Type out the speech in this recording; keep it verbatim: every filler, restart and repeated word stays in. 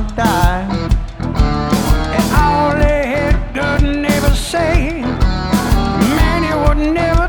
die. And all they had to never say, man, it would never